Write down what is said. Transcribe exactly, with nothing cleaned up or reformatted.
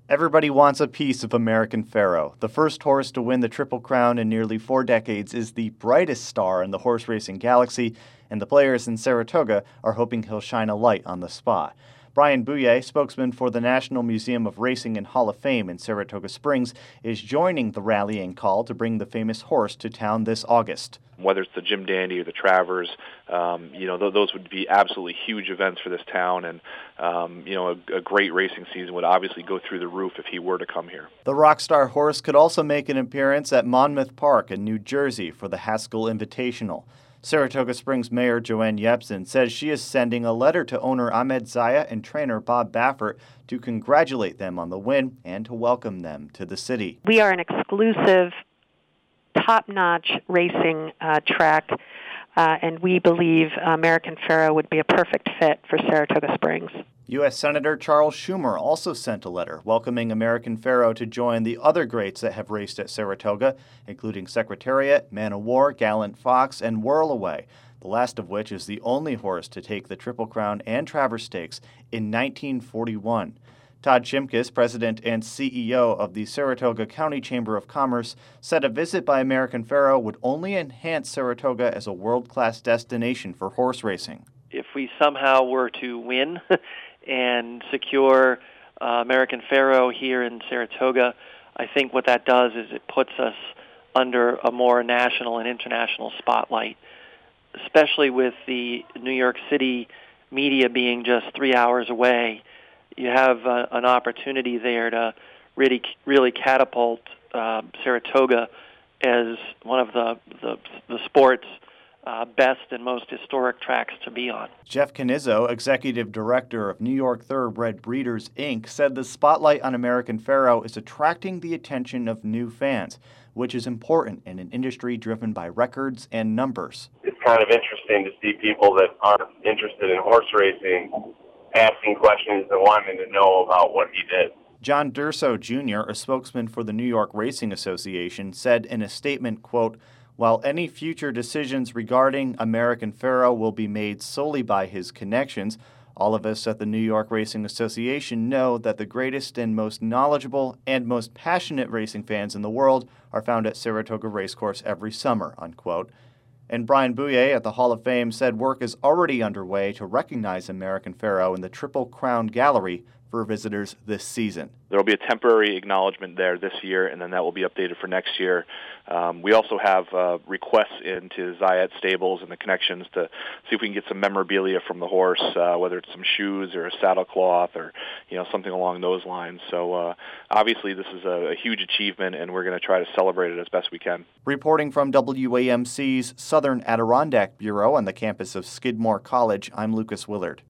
Everybody wants a piece of American Pharoah. The first horse to win the Triple Crown in nearly four decades is the brightest star in the horse racing galaxy, and the players in Saratoga are hoping he'll shine a light on the spot. Brian Bouye, spokesman for the National Museum of Racing and Hall of Fame in Saratoga Springs, is joining the rallying call to bring the famous horse to town this August. Whether it's the Jim Dandy or the Travers, um, you know, th- those would be absolutely huge events for this town, and um, you know, a, a great racing season would obviously go through the roof if he were to come here. The Rockstar horse could also make an appearance at Monmouth Park in New Jersey for the Haskell Invitational. Saratoga Springs Mayor Joanne Yepsen says she is sending a letter to owner Ahmed Zaya and trainer Bob Baffert to congratulate them on the win and to welcome them to the city. We are an exclusive, top-notch racing uh, track, uh, and we believe American Pharoah would be a perfect fit for Saratoga Springs. U S Senator Charles Schumer also sent a letter welcoming American Pharoah to join the other greats that have raced at Saratoga, including Secretariat, Man o' War, Gallant Fox, and Whirlaway, the last of which is the only horse to take the Triple Crown and Travers Stakes in nineteen forty-one. Todd Shimkus, president and C E O of the Saratoga County Chamber of Commerce, said a visit by American Pharoah would only enhance Saratoga as a world-class destination for horse racing. If we somehow were to win and secure uh, American Pharoah here in Saratoga, I think what that does is it puts us under a more national and international spotlight, especially with the New York City media being just three hours away. You have uh, an opportunity there to really, really catapult uh, Saratoga as one of the the, the sport's uh, best and most historic tracks to be on. Jeff Canizzo, executive director of New York Thoroughbred Breeders, Incorporated, said the spotlight on American Pharoah is attracting the attention of new fans, which is important in an industry driven by records and numbers. It's kind of interesting to see people that aren't interested in horse racing asking questions and wanting to know about what he did. John Durso Junior, a spokesman for the New York Racing Association, said in a statement, quote, "While any future decisions regarding American Pharoah will be made solely by his connections, all of us at the New York Racing Association know that the greatest and most knowledgeable and most passionate racing fans in the world are found at Saratoga Racecourse every summer," unquote. And Brian Bouye at the Hall of Fame said work is already underway to recognize American Pharoah in the Triple Crown Gallery for visitors this season. There will be a temporary acknowledgement there this year, and then that will be updated for next year. Um, we also have uh, requests into Zayat Stables and the connections to see if we can get some memorabilia from the horse, uh, whether it's some shoes or a saddle cloth or you know something along those lines. So uh, obviously this is a, a huge achievement, and we're going to try to celebrate it as best we can. Reporting from W A M C's Southern Adirondack Bureau on the campus of Skidmore College, I'm Lucas Willard.